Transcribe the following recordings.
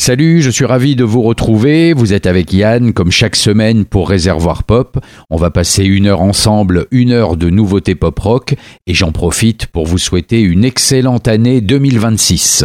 Salut, je suis ravi de vous retrouver. Vous êtes avec Yann, comme chaque semaine pour Réservoir Pop. On va passer 1 heure ensemble, 1 heure de nouveautés pop-rock. Et j'en profite pour vous souhaiter une excellente année 2026.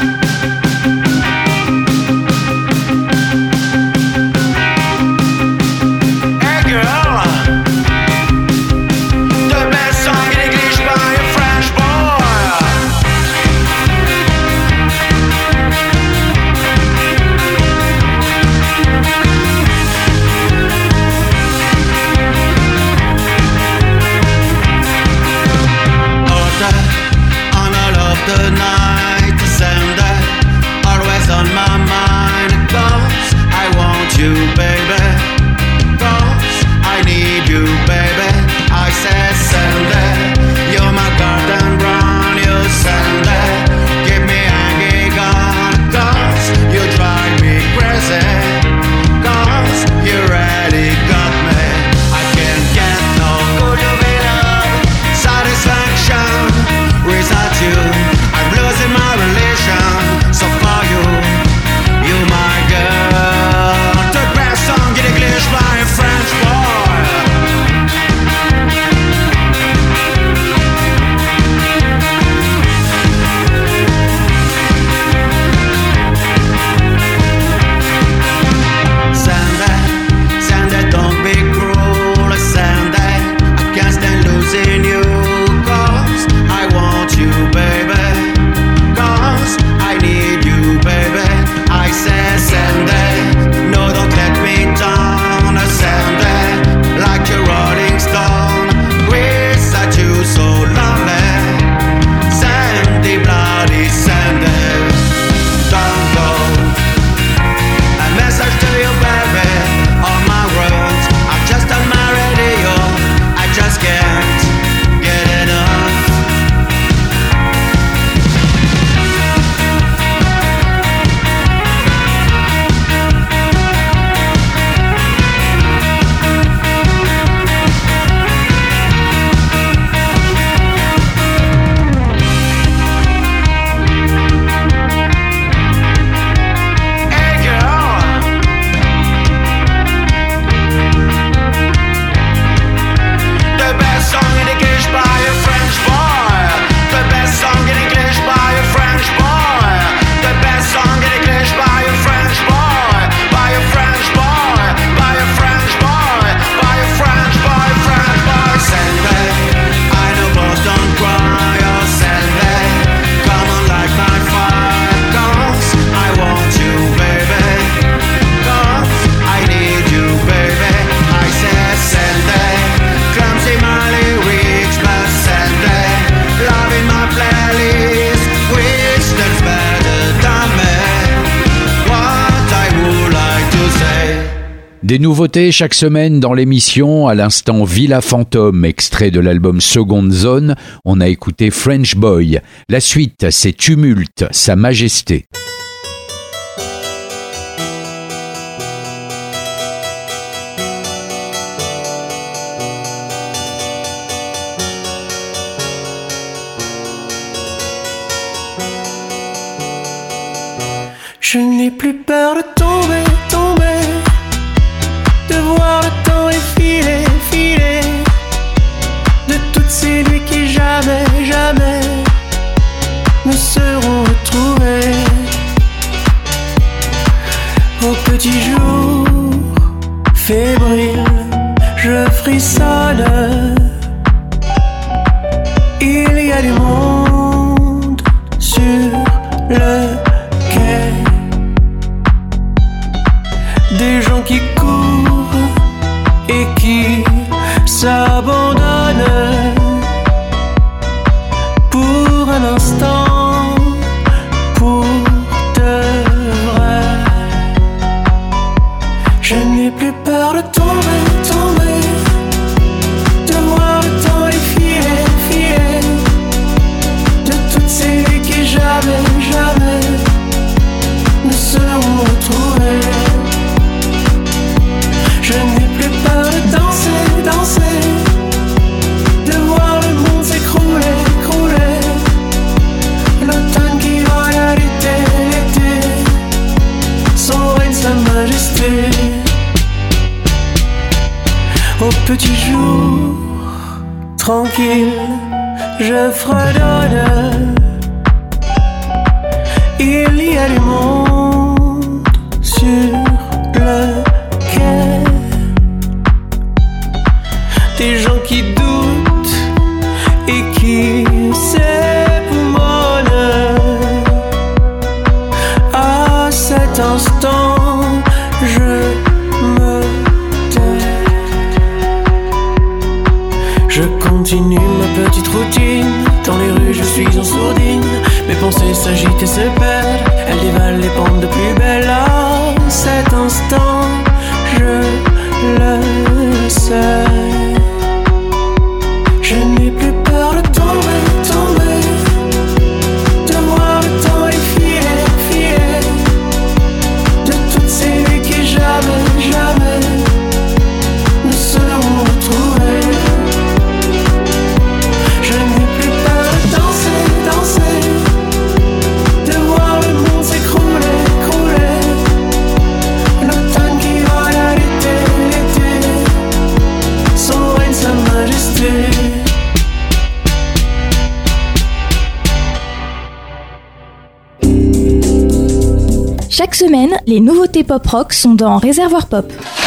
Des nouveautés chaque semaine dans l'émission. À l'instant, Villa Fantôme, extrait de l'album Seconde Zone. On a écouté French Boy. La suite, c'est Tumulte, Sa Majesté. Je n'ai plus peur de tomber, de voir le temps filer, de toutes ces nuits qui jamais me seront retrouvées. Au petit jour fébrile, je frissonne. Il y a du monde sur le quai, des gens qui courent et qui s'abandonnent pour un instant, pour de vrai. Je n'ai plus peur de tomber, de tranquille, je fredonne. Il y a du monde sur le quai, des gens qui doutent et qui s'époumonnent. À cet instant, je me tais. Je continue ma petite routine. Dans les rues, je suis en sourdine. Mes pensées s'agitent et se perdent. Elles dévalent les pentes de plus belle. À cet instant, je le sais. Je n'ai plus peur de tomber, tomber, de voir le temps défiler, filer, de toutes ces vies qui jamais, jamais ne seront retrouvées. Je n'ai plus peur de danser, danser, de voir le monde s'écrouler, écrouler, l'automne qui vole à l'été, l'été, son règne, sa majesté. Chaque semaine, les nouveautés pop-rock sont dans Réservoir Pop.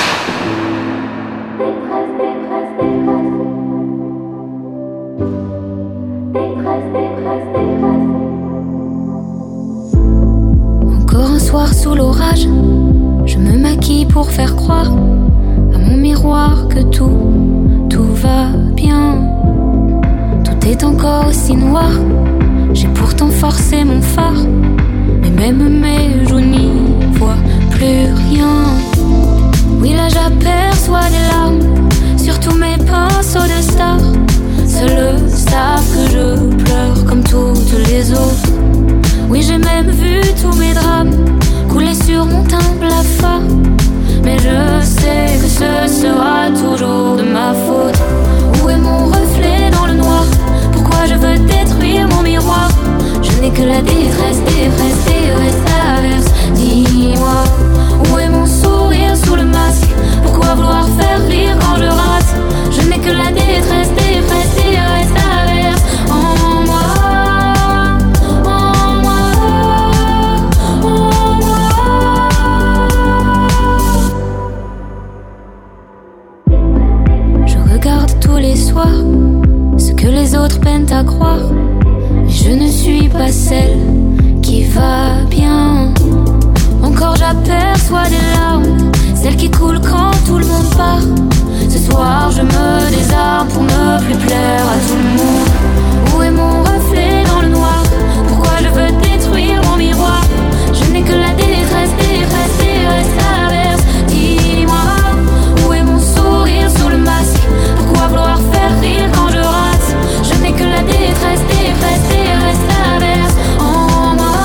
Encore un soir sous l'orage, je me maquille pour faire croire à mon miroir que tout va bien. Tout est encore aussi noir, j'ai pourtant forcé mon phare. Mais même mes joues n'y voient plus rien. Oui, là j'aperçois des larmes sur tous mes pinceaux de stars. Seuls savent que je pleure comme toutes les autres. Oui, j'ai même vu tous mes drames couler sur mon teint blafard. Mais je sais que ce sera toujours de ma faute. Où est mon reflet dans le noir? Pourquoi je veux détruire mon miroir? Je n'ai que la détresse, détresse, détresse, traverse. Dis-moi, où est mon sourire sous le masque? Pourquoi vouloir faire rire quand je rate? Je n'ai que la détresse, détresse, détresse, traverse. En moi, en moi, en moi. Je regarde tous les soirs ce que les autres peinent à croire. Je ne suis pas celle qui va bien. Encore j'aperçois des larmes, celles qui coulent quand tout le monde part. Ce soir je me désarme pour ne plus plaire à tout le monde. Où est mon reflet dans le noir? Pourquoi je veux détruire mon miroir? Je n'ai que la détresse, détresse, détresse, traverse. Dis-moi, où est mon sourire sous le masque? Pourquoi vouloir faire rire quand je rate? Je n'ai que la détresse, détresse, détresse, traverse. En moi,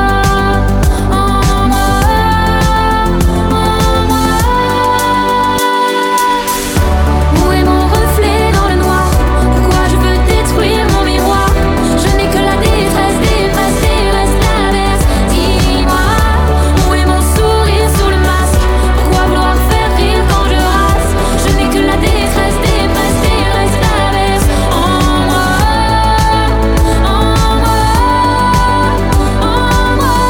en moi, en moi. Où est mon reflet dans le noir? Pourquoi je veux détruire mon miroir? Je n'ai que la détresse, détresse, détresse, traverse. Dis-moi, où est mon sourire sous le masque? Pourquoi vouloir faire rire quand je rate? Je n'ai que la détresse, détresse, détresse, traverse. En moi, en moi, en moi.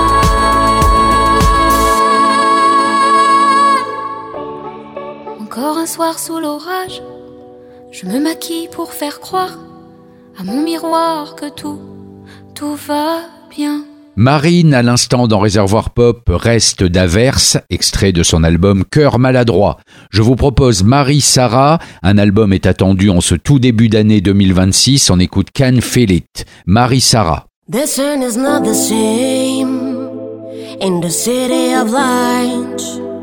Encore un soir sous l'orage, je me maquille pour faire croire à mon miroir que tout va bien. Marine, à l'instant dans Réservoir Pop, reste d'Averse, extrait de son album Cœur maladroit. Je vous propose Marie Sarah, un album est attendu en ce tout début d'année 2026, on écoute Can Feel It. Marie Sarah. This sun is not the same in the city of light.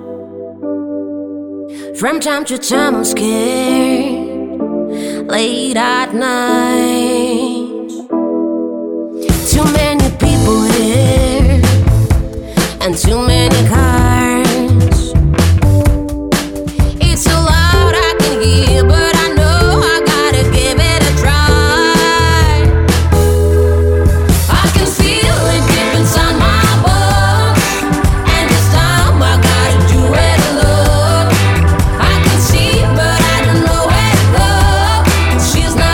From time to time I'm scared, late at night. Too many people here and too many cars. It's so loud I can hear, but I know I gotta give it a try. I can feel it deep inside my bones, and this time I gotta do it alone. I can see, but I don't know where to go. She's not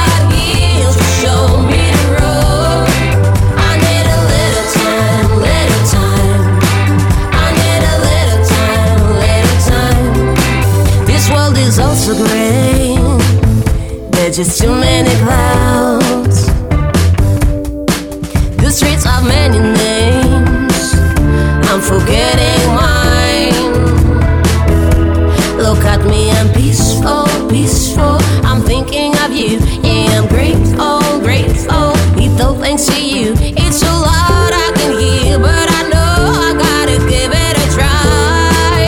just too many clouds. The streets have many names, I'm forgetting mine. Look at me, I'm peaceful, peaceful. I'm thinking of you, yeah, I'm grateful, grateful. Little thanks to you, it's so loud I can hear, but I know I gotta give it a try.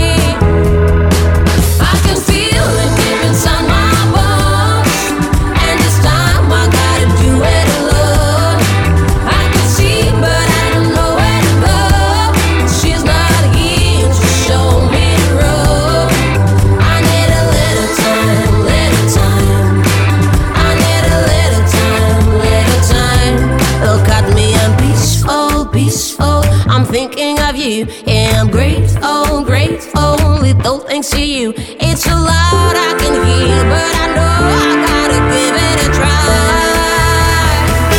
I can feel it deep inside my bones, and this time I gotta do it alone. I can see, but I don't know where to go. She's not here to show me the road. I need a little time, little time. I need a little time, little time. Look at me, I'm peaceful, peaceful. I'm thinking of you, yeah, I'm grateful, grateful. Little thanks to you, it's so loud I can hear, but I know I gotta give it a try.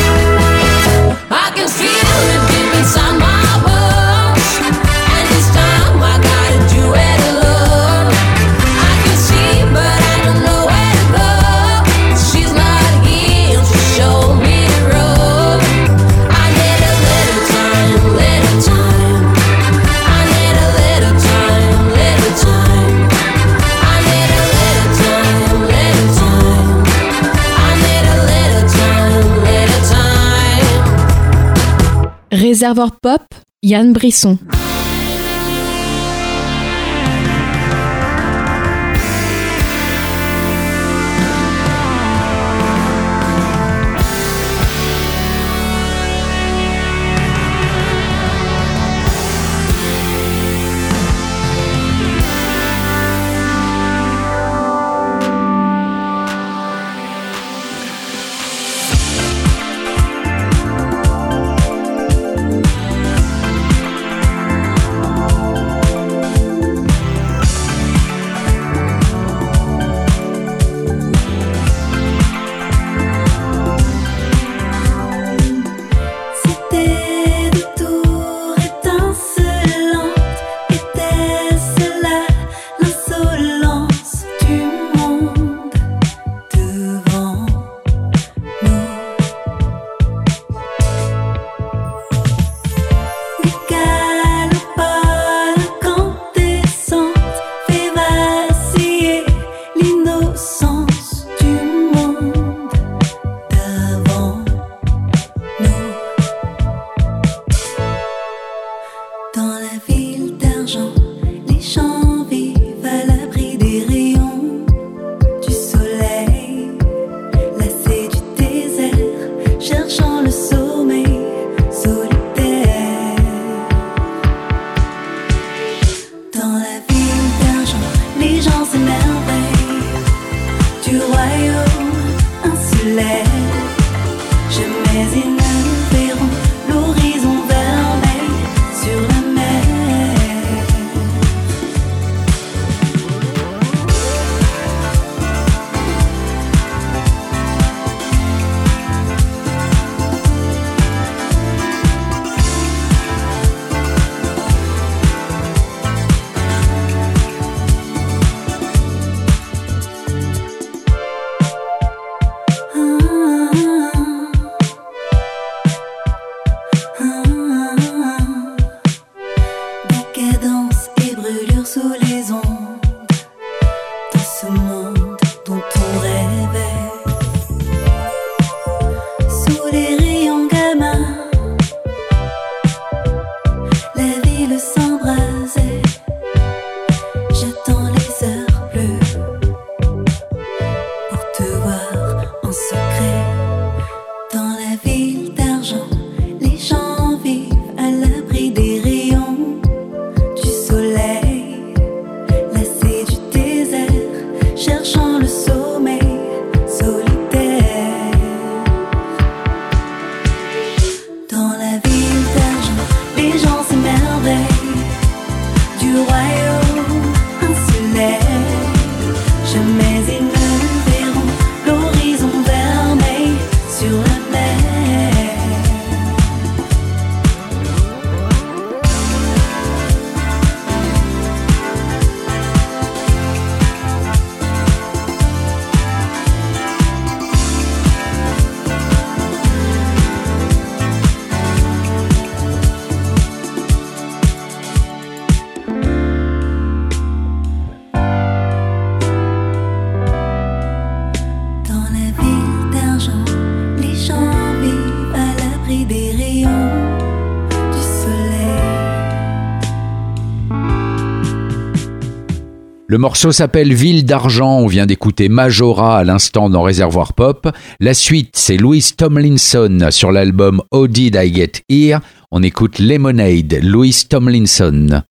I can feel it deep inside my bones, and this time I gotta do it alone. I can see, but I don't know where to go. She's not here to show me the road. I need a little time, little time. I need a little time, little time. I need a little time, little time. I need a little time, little time. Réservoir Pop, Yann Brisson. C'était de tours étincelantes, était-ce là l'insolence du monde devant nous? Les galopodes incandescentes fait vaciller l'innocence du monde d'avant nous. Dans la ville d'argent, les champs vivent à l'abri des rayons du soleil, lassés du désert, cherchant le sommeil solitaire. Dans la ville d'argent, les gens s'émerveillent du royaume insulaire. Jamais ils ne verront l'horizon vermeil sur la mer. Ah. Le morceau s'appelle Ville d'Argent, on vient d'écouter Majora à l'instant dans Réservoir Pop. La suite, c'est Louis Tomlinson sur l'album How Did I Get Here. On écoute Lemonade, Louis Tomlinson.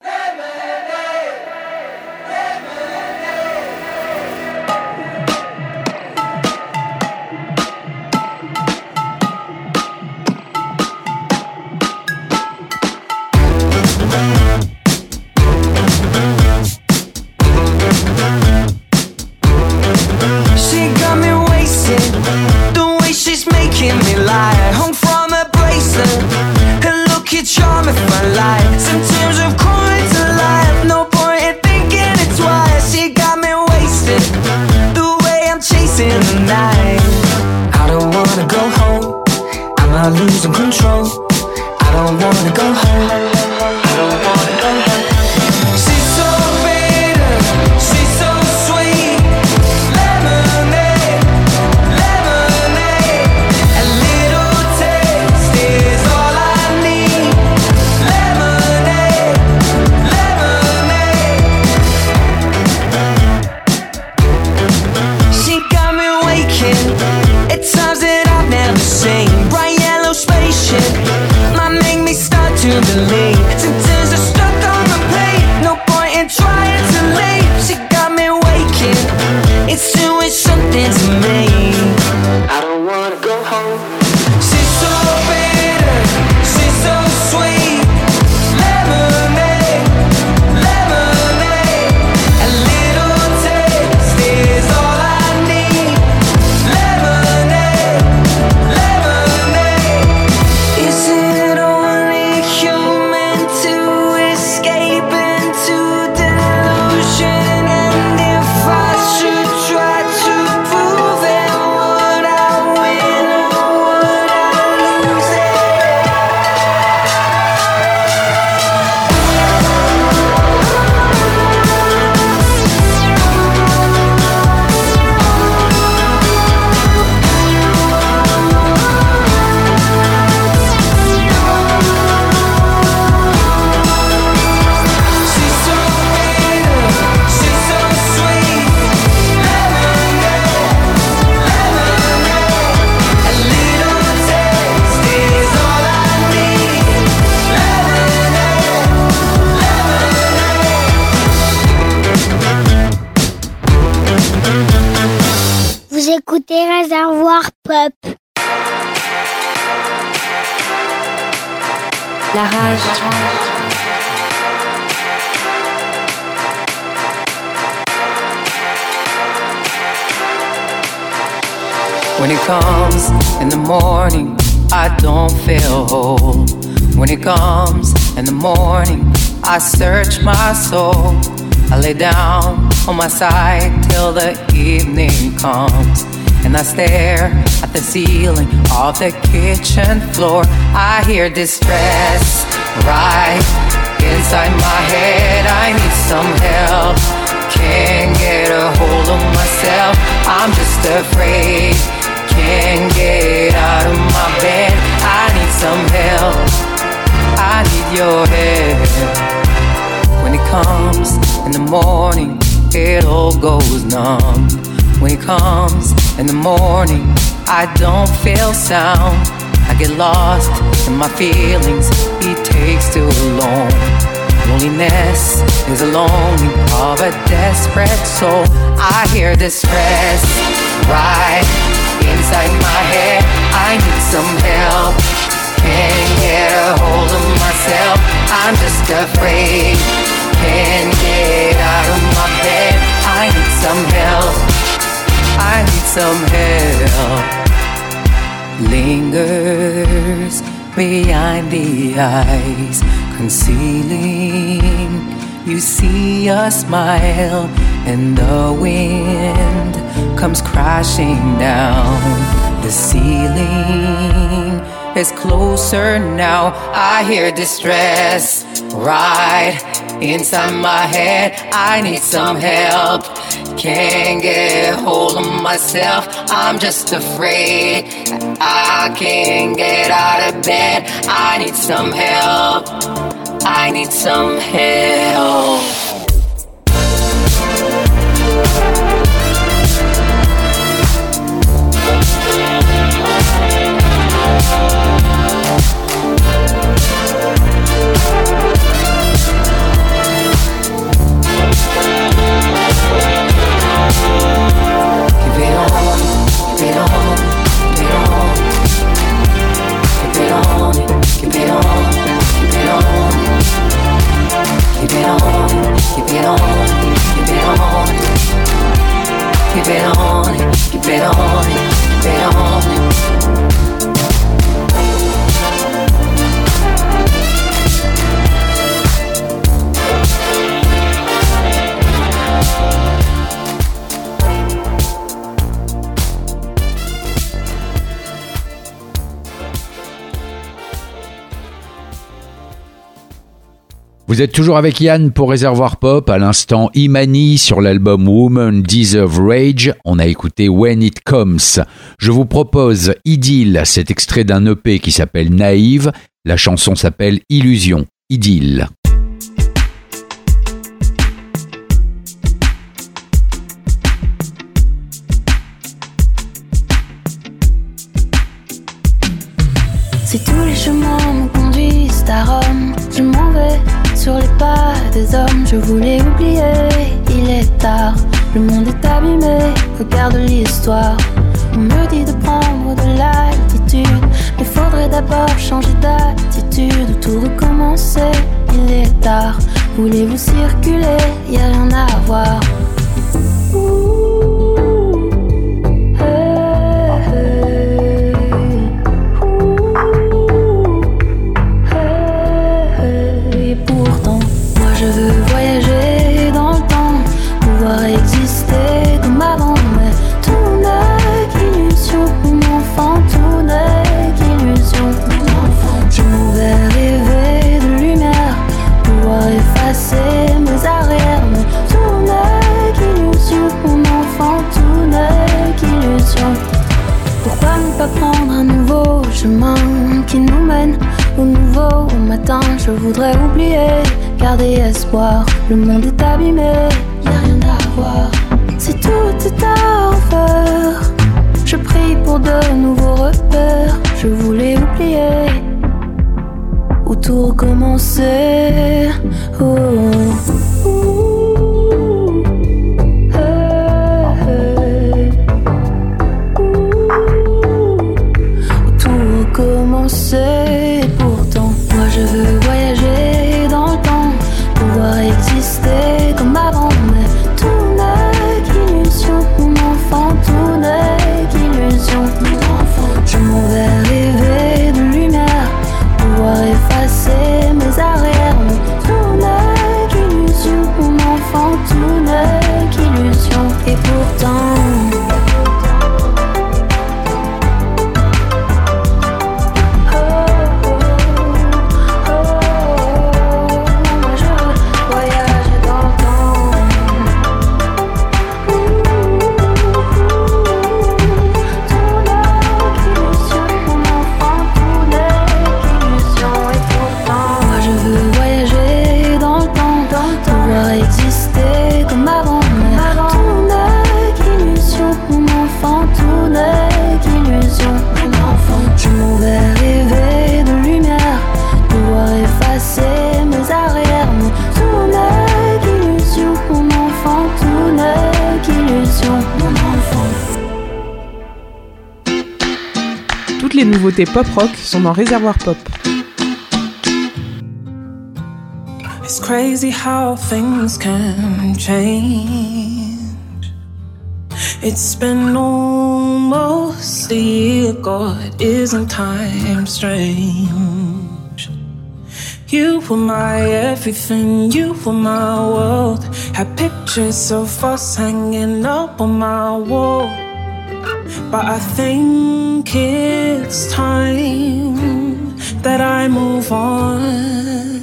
Losing control. I don't wanna go home. I don't wanna go home. She's so bitter, she's so sweet. Lemonade, lemonade. A little taste is all I need. Lemonade, lemonade. She got me waking at times that I've never seen. Bright yellow spaceship might make me start to believe. Sometimes I'm stuck on repeat. No point in trying to leave. She got me waking. It's doing something to me. I don't wanna go home. She's so bitter, she's so sweet. Lemonade, lemonade. A little taste is all I need. Lemonade, lemonade. Is it only human to escape into delusion? And if I should try to prove it, would I win or would I lose it? She's so bitter, she's so sweet. Lemonade, lemonade. A little taste is all I need. Lemonade, lemonade. Vous écoutez Réservoir Pop. La rage. When it comes in the morning, I don't feel whole. When it comes in the morning, I search my soul. I lay down on my side till the evening comes. And I stare at the ceiling of the kitchen floor. I hear distress right inside my head. I need some help. Can't get a hold of myself. I'm just afraid. Can't get out of my bed. I need some help. I need your help. When it comes in the morning, it all goes numb. When it comes in the morning, I don't feel sound. I get lost in my feelings, it takes too long. Loneliness is a longing of a desperate soul. I hear distress right inside my head. I need some help. Can't get a hold of myself. I'm just afraid. Can't get out of my bed. I need some help. I need some help. Lingers behind the eyes, concealing. You see a smile, and the wind comes crashing down. The ceiling is closer now. I hear distress right inside my head. I need some help. Can't get hold of myself. I'm just afraid. I can't get out of bed. I need some help. I need some help. Vous êtes toujours avec Yann pour Réservoir Pop. À l'instant, Imani sur l'album Women Deserve Rage. On a écouté When It Comes. Je vous propose Idylle, cet extrait d'un EP qui s'appelle Naïve. La chanson s'appelle Illusion. Idylle. Si tous les chemins me conduisent à Rome, je m'en vais sur les pas des hommes. Je voulais oublier, il est tard, le monde est abîmé, regarde l'histoire. On me dit de prendre de l'altitude, mais faudrait d'abord changer d'attitude ou tout recommencer. Il est tard, voulez-vous circuler, y a rien à voir. Je veux voyager dans le temps, pouvoir exister comme avant, mais tout n'est qu'illusion, mon enfant, tout n'est qu'illusion, mon enfant. Je m'ouvrais rêver de lumière, pouvoir effacer mes arrières, mais tout n'est qu'illusion, mon enfant, tout n'est qu'illusion. Pourquoi ne pas prendre un nouveau chemin qui nous mène au nouveau matin? Je voudrais oublier, garder espoir, le monde est abîmé, y'a rien à voir. Si tout est à refaire, je prie pour de nouveaux repères. Je voulais oublier ou tout recommencer. Oh. Commencer, pourtant moi je veux voyager dans le temps, pouvoir exister comme avant, mais tout n'est qu'illusion, mon enfant, tout n'est qu'illusion, mon enfant. Je m'en vais rêver de lumière, pouvoir effacer mes arrières, mais tout n'est qu'illusion, mon enfant, tout n'est qu'illusion, et pourtant les nouveautés pop-rock sont dans Réservoir Pop. It's crazy how things can change. It's been almost a year, God, isn't time strange? You were my everything, you were my world. Had pictures of us hanging up on my wall. But I think it's time that I move on.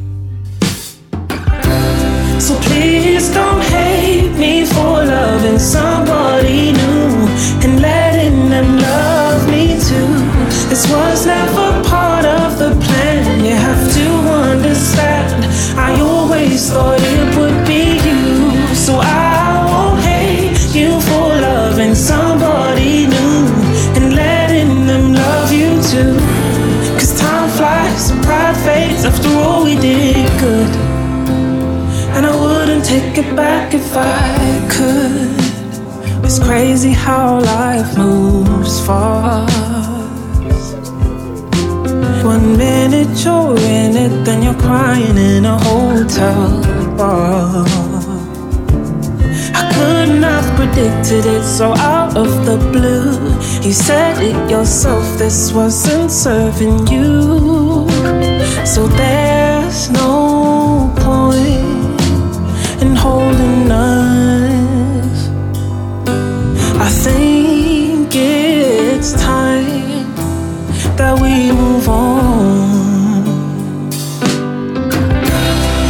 So please don't hate me for loving somebody new and letting them love me too. This was never part of the plan, you have to understand. I always thought it would be you, so I won't hate you for loving somebody new and letting them love you too. Cause time flies and pride fades, after all we did good. And I wouldn't take it back if I could. It's crazy how life moves fast. 1 minute you're in it, then you're crying in a hotel bar. I couldn't have predicted it so out of the blue. You said it yourself, this wasn't serving you. So there's no point in holding us. I think it's time that we move on.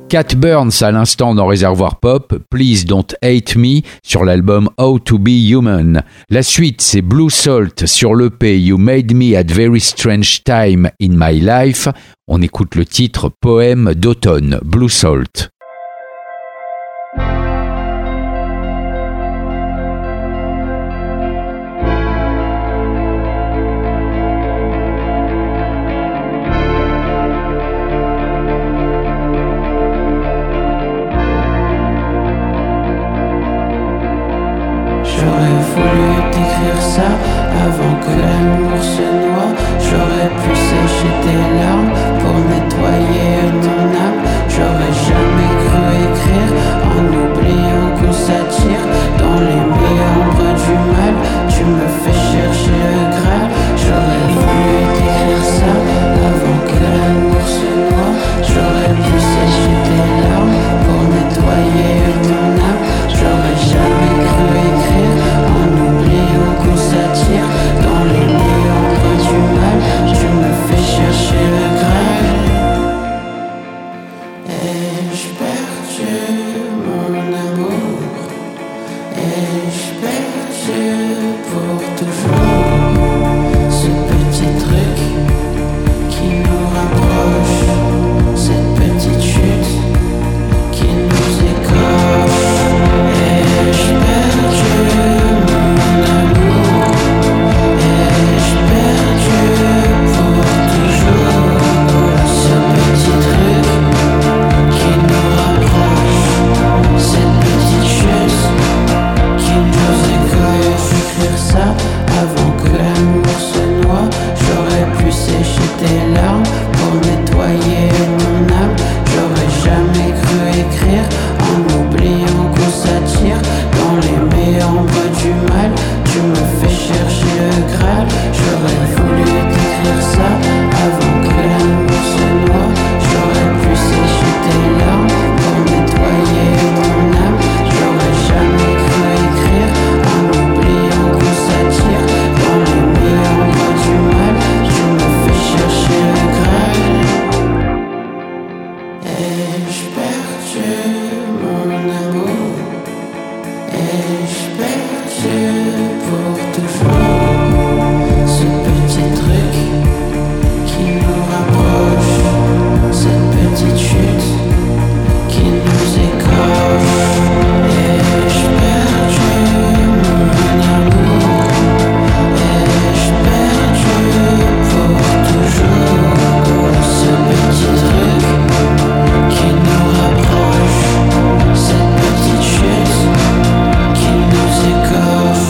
Cat Burns à l'instant dans Réservoir Pop, Please Don't Hate Me sur l'album How to Be Human. La suite c'est Blue Salt sur l'EP You Made Me at Very Strange Time in My Life. On écoute le titre Poème d'automne, Blue Salt. J'aurais voulu t'écrire ça avant que l'amour se noie. J'aurais pu sécher tes larmes pour nettoyer ton âme. J'aurais jamais cru écrire en oubliant qu'on s'attire dans les méandres du mal. Tu me fais chercher le Graal. J'aurais voulu t'écrire ça avant que l'amour se noie. J'aurais pu sécher tes larmes pour nettoyer ton âme. J'aurais jamais cru écrire en oubliant qu'on s'attire dans les méandres du mal. Tu me fais chercher le Graal. Ai-je perdu mon amour? Ai-je perdu pour toujours ce petit truc qui nous rapproche, cette petite chute qui nous écorche? Ai-je perdu mon amour? Ai-je perdu pour toujours ce petit truc qui nous rapproche, cette petite chute qui nous écorche? Écrire ça avant que l'amour se noie. J'aurais pu sécher tes larmes pour nettoyer mon âme. J'aurais jamais cru écrire en oubliant qu'on s'attire dans les méandres du mal. Tu me fais chercher le Graal. J'aurais voulu t'écrire ça avant que l'amour se noie. J'aurais pu sécher tes larmes pour nettoyer mon âme. J'aurais jamais cru écrire en oubliant qu'on s'attire dans les méandres du mal. Tu me fais chercher le Graal. Ai-je perdu mon amour? Ai-je perdu pour toujours ce petit truc qui nous rapproche, cette petite chute qui nous écorche? Ai-je perdu mon amour? Ai-je perdu pour toujours ce petit truc qui nous rapproche, cette petite chute qui nous écorche?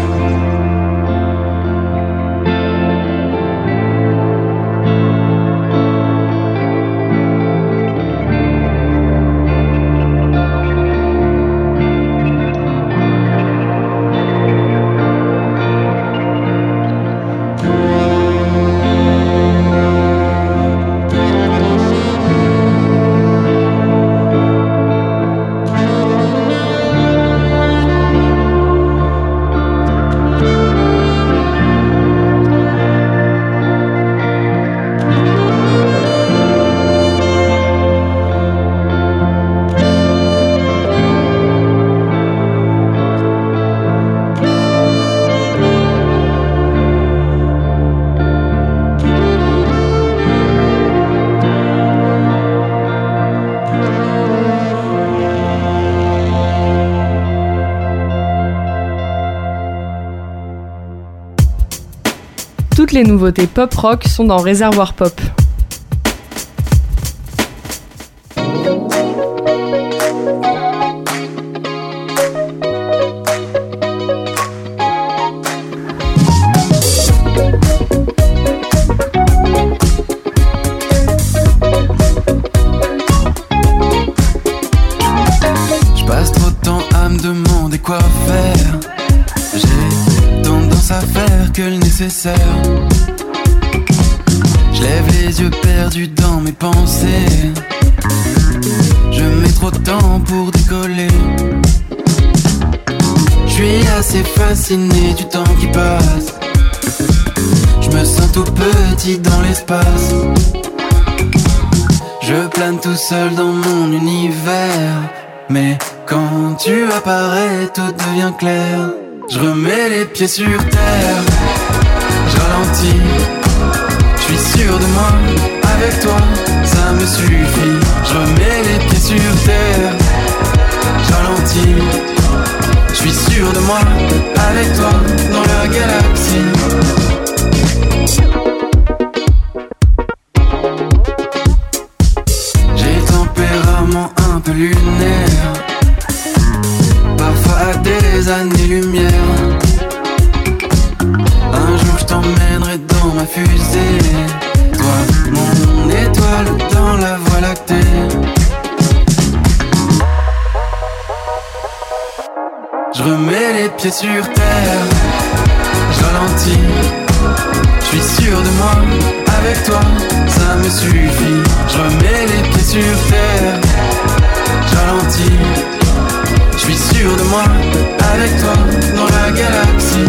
Toutes les nouveautés pop-rock sont dans Réservoir Pop. Je passe trop de temps à me demander quoi faire. J'ai tendance à faire que le nécessaire. Je lève les yeux perdus dans mes pensées. Je mets trop de temps pour décoller. Je suis assez fasciné du temps qui passe. Je me sens tout petit dans l'espace. Je plane tout seul dans mon univers. Mais quand tu apparais, tout devient clair. Je remets les pieds sur terre. Je ralentis. Je suis sûr de moi. Avec toi, ça me suffit. Je remets les pieds sur terre. Je ralentis. Je suis sûr de moi. Avec toi, dans la galaxie. Un peu lunaire, parfois à des années-lumière. Un jour je t'emmènerai dans ma fusée, toi mon étoile dans la voie lactée. Je remets les pieds sur terre, je ralentis. Je suis sûr de moi, avec toi, ça me suffit. Je remets les pieds sur terre, je ralentis. Je suis sûr de moi, avec toi, dans la galaxie.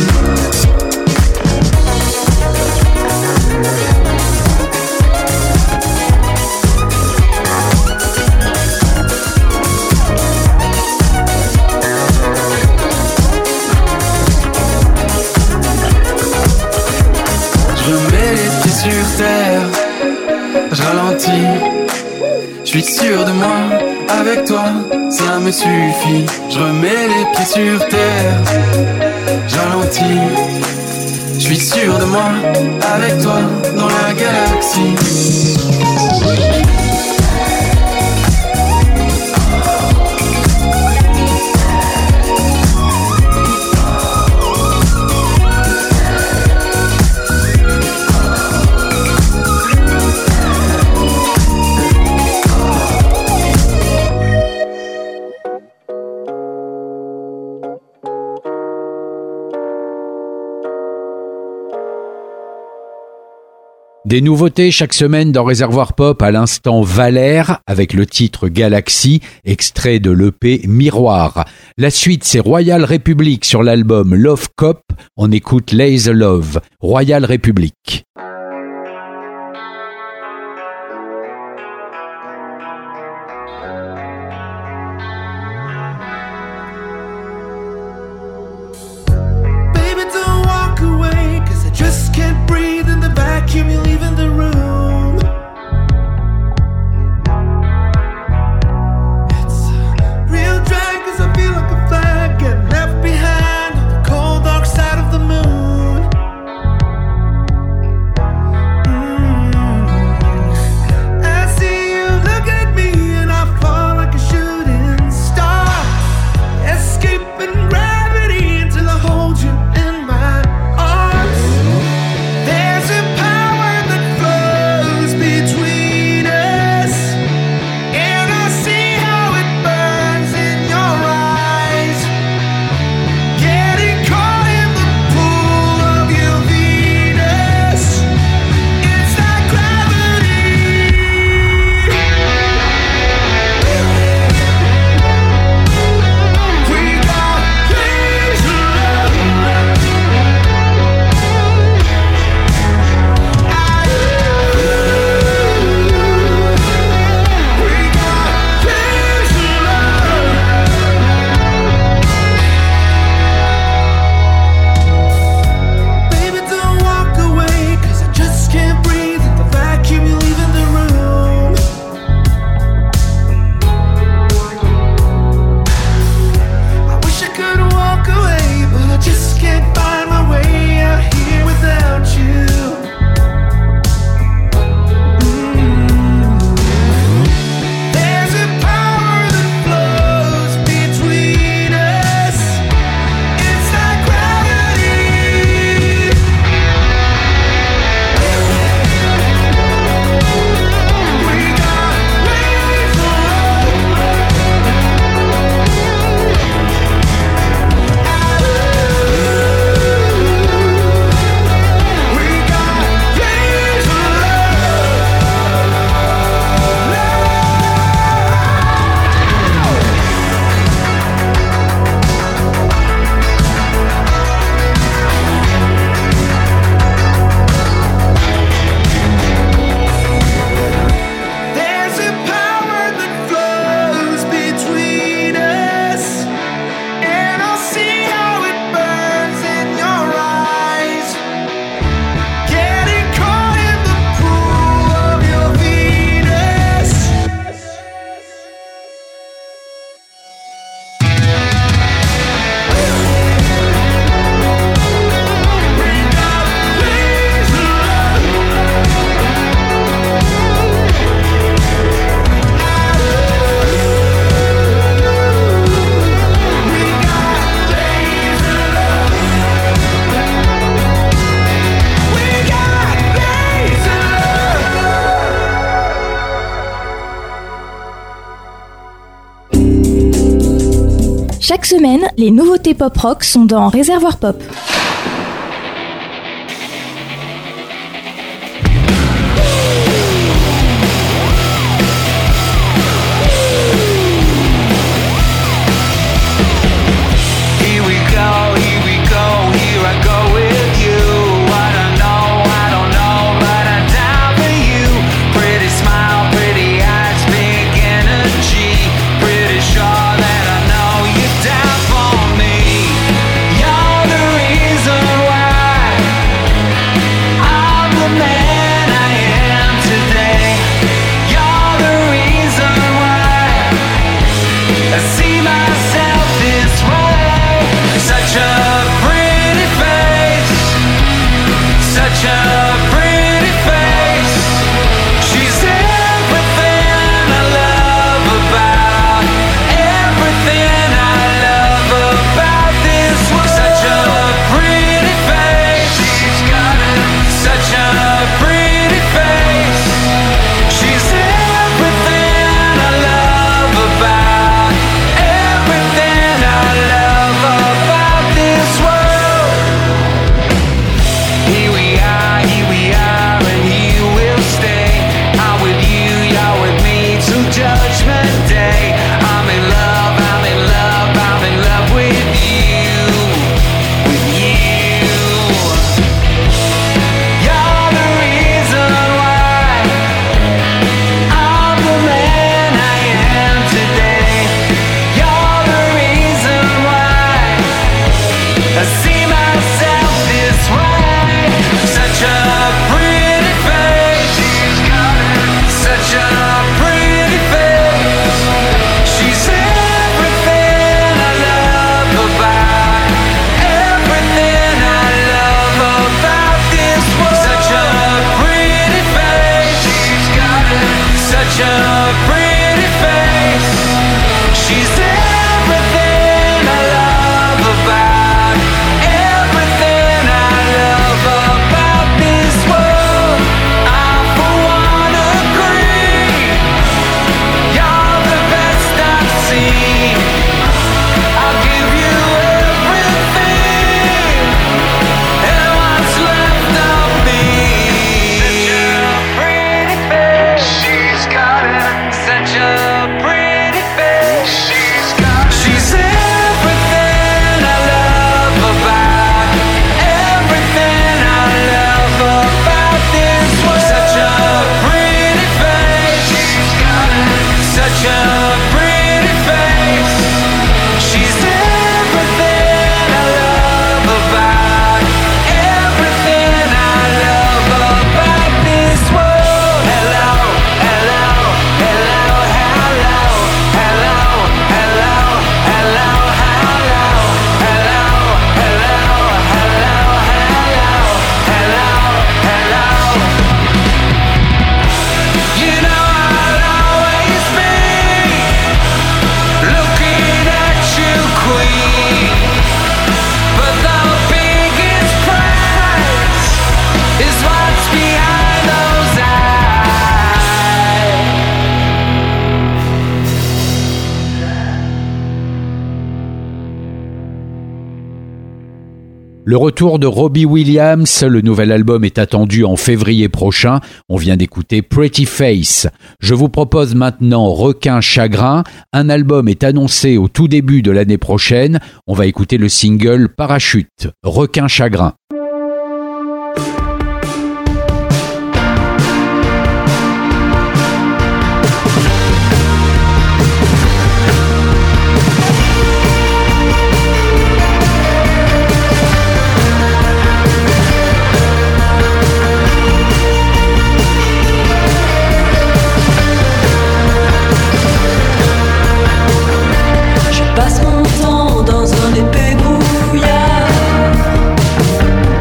Je mets les pieds sur terre, je ralentis. Je suis sûr de moi, avec toi, ça me suffit. Je remets les pieds sur terre, je ralentis. Je suis sûr de moi, avec toi, dans la galaxie. Des nouveautés chaque semaine dans Réservoir Pop, à l'instant Valère avec le titre Galaxy, extrait de l'EP Miroir. La suite c'est Royal Republic sur l'album Love Cop, on écoute Lazy Love, Royal Republic. You leaving the room. It's a real drag 'cause I feel like a flag getting left behind on the cold dark side of the moon. I see you look at me and I fall like a shooting star, escaping gravity until I hold you in my arms. There's a power in the semaine, les nouveautés pop-rock sont dans Réservoir Pop. Le retour de Robbie Williams, le nouvel album est attendu en février prochain. On vient d'écouter Pretty Face. Je vous propose maintenant Requin Chagrin. Un album est annoncé au tout début de l'année prochaine. On va écouter le single Parachute. Requin Chagrin. Passe mon temps dans un épais brouillard.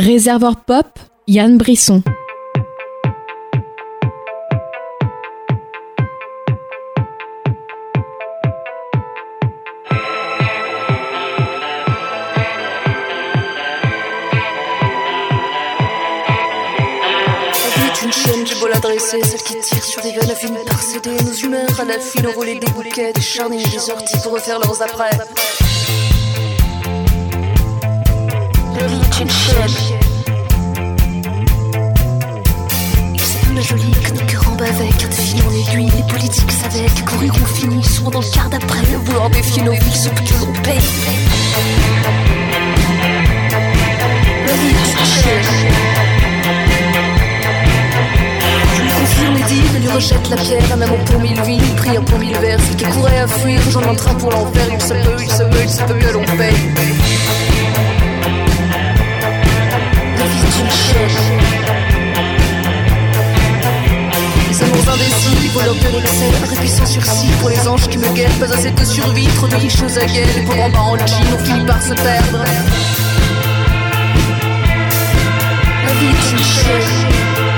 Réservoir Pop, Yann Brisson. Une chaîne, j'ai beau l'adresser, celle qui tire sur les veines a fini par céder. Nos humeurs à la file envolées des bouquets, des charnines, des orties pour refaire leurs après. La vie est une chaîne. Il s'appelle la jolie que nos cœurs en bavaient, car de fil en aiguille, les politiques savaient que courir on finit, souvent dans le quart d'après, vouloir défier nos vies, ce que l'on paye. La vie est une chaîne. On les dit, ne lui rejette la pierre, un amour pour 1000 vies, une prière pour 1000 vers. Celle qui courait à fuir, rejoindre un train pour l'enfer. Il se peut que l'on paye. La vie est une chaîne. Les amours indécis, voleurs de l'excès, un répuissant sursis pour les anges qui me guettent. Pas assez de survie, trop de riches à guerre. Les pauvres en bas en jean ont fini par se perdre. La vie est une chaîne.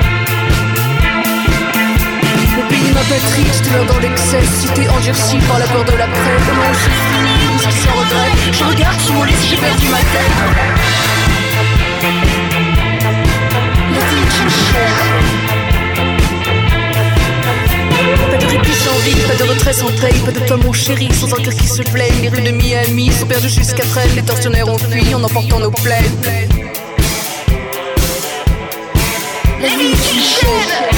Ma patrie, j'étais là dans l'excès, cité endurcie par la peur de l'après. Comment j'ai fini, ce qui sans regret. Je regarde sur mon lit, j'ai perdu ma tête. La vie est une chaîne. Pas de répit sans vie, pas de retrait sans paye, pas de toi mon chéri, sans un cœur qui se plaigne. Les rues de Miami sont perdues jusqu'à Trèves, les tortionnaires ont fui en emportant nos plaines. La vie est une chaîne.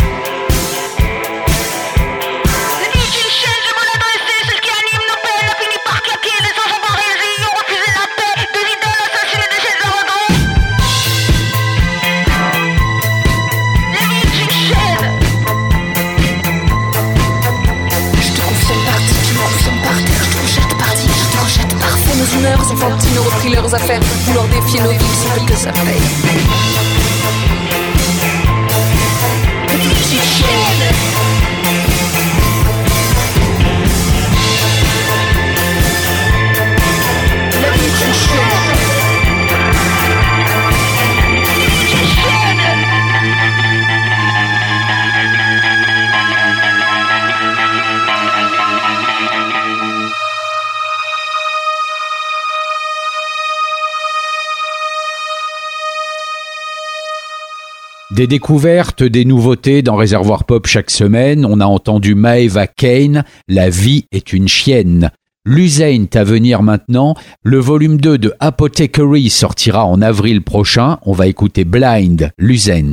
Nos humeurs enfantines ont repris leurs affaires. Vouloir défier nos vies, c'est que ça paye. La vie est une chaîne. La vie est une chaîne. Des découvertes, des nouveautés dans Réservoir Pop chaque semaine. On a entendu Maeva Kane, La vie est une chienne. Lusaint à venir maintenant. Le volume 2 de Apothecary sortira en avril prochain. On va écouter Blind, Lusaint.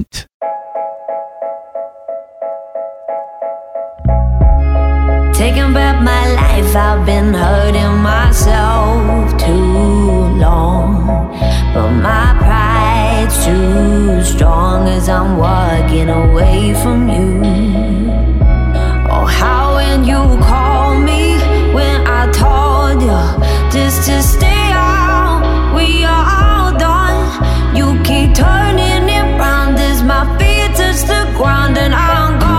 Taking back my life, I've been hurting myself too long. But my pride's too strong as I'm walking away from you. Oh, how when you call me, when I told you just to stay out, we are all done. You keep turning it round as my feet touch the ground and I'm gone.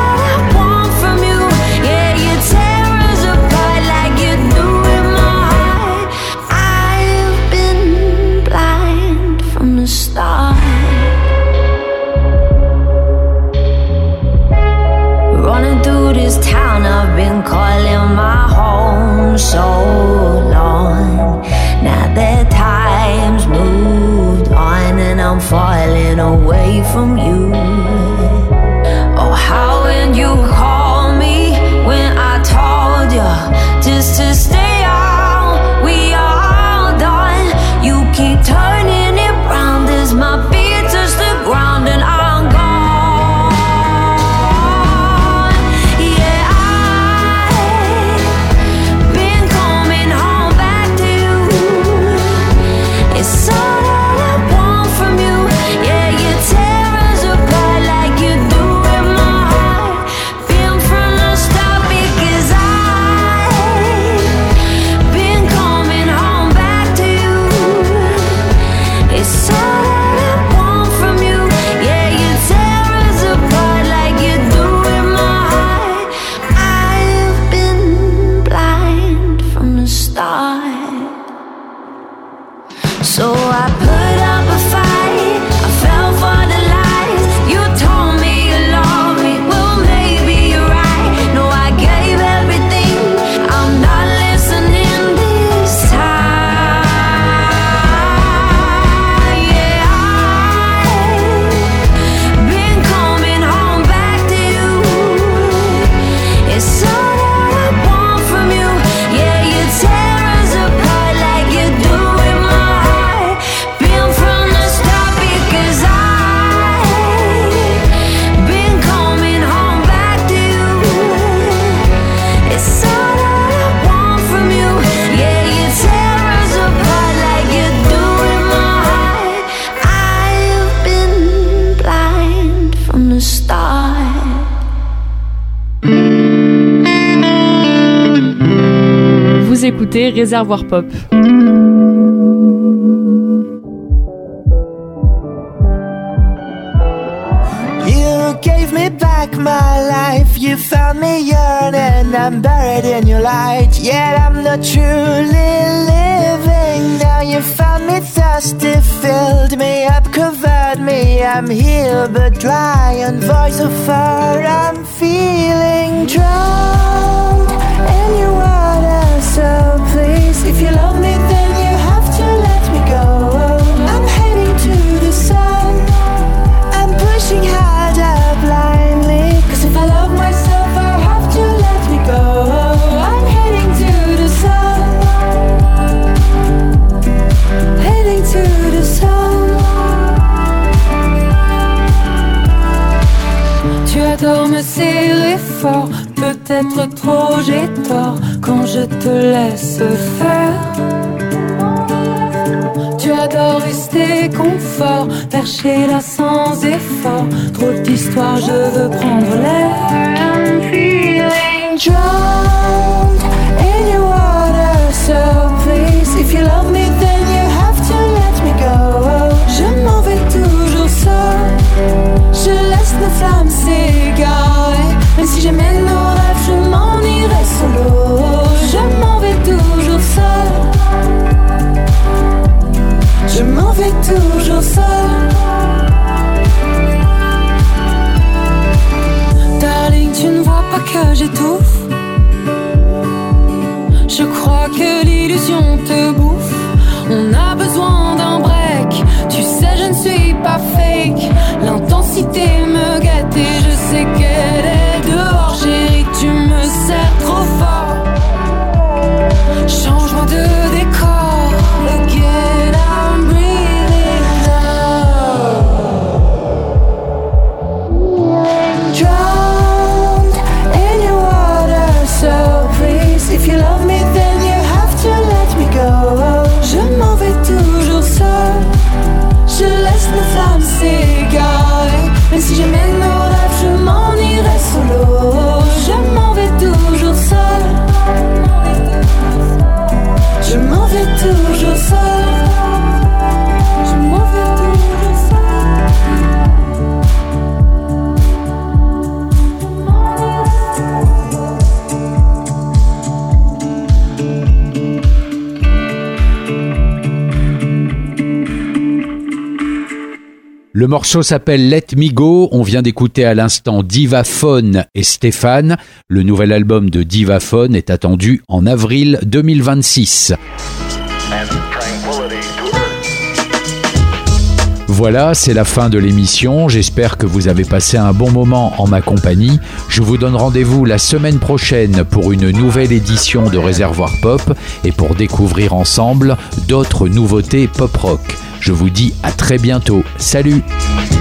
Apart like you knew in my heart. So I put up a fight, I fell for the lies. You told me you love me, well maybe you're right. No, I gave everything, I'm not listening this time. Yeah, I've been coming home back to you. It's all that I want from you. Yeah, you tear us apart like you do in my heart. Been from the start because I've been coming home back to you. It's all that I want from you. Yeah, you tear us apart like you do in my heart. I've been blind from the start. Vous écoutez Réservoir Pop. You gave me back my life. You found me yearning. I'm buried in your light. Yet I'm not truly living. Now you found me thirsty, filled me up, covered me. I'm here but dry and voice of fire. I'm feeling drowned in your water. So please, if you love me, then you have to let me go. I'm heading to the sun. I'm pushing harder blindly. Cause if I love myself, I have to let me go. I'm heading to the sun. Heading to the sun. Tu adores me serrer fort. Peut-être trop j'ai tort quand je te laisse faire. Tu adores rester confort, perché là sans effort. Trop d'histoires, je veux prendre l'air. I'm feeling drowned in your water. So please, if you love me, then you have to let me go. Je m'en vais toujours seul. Je laisse nos flammes s'égarer. Même si j'aimais nos rêves, je m'en irai solo. Je m'en vais toujours seul. Je m'en vais toujours seul. Darling, tu ne vois pas que j'étouffe. Je crois que l'illusion te bouffe. On a besoin d'un break. Tu sais, je ne suis pas fake. L'intensité me gâte et je sais qu'elle est dehors. Chérie, tu me serres trop fort. Change-moi de décor. Again, I'm breathing now. Drowned in your water. So please, if you love me, then you have to let me go. Je m'en vais toujours seul. Je laisse nos flammes s'égarer. Même si j'aimais nos rêves, je m'en irai solo. Je m'en vais toujours seul. Je m'en vais toujours seul. Je m'en vais toujours Le morceau s'appelle Let Me Go. On vient d'écouter à l'instant Divaphone et Stéphane. Le nouvel album de Divaphone est attendu en avril 2026. Voilà, c'est la fin de l'émission. J'espère que vous avez passé un bon moment en ma compagnie. Je vous donne rendez-vous la semaine prochaine pour une nouvelle édition de Réservoir Pop et pour découvrir ensemble d'autres nouveautés pop-rock. Je vous dis à très bientôt. Salut!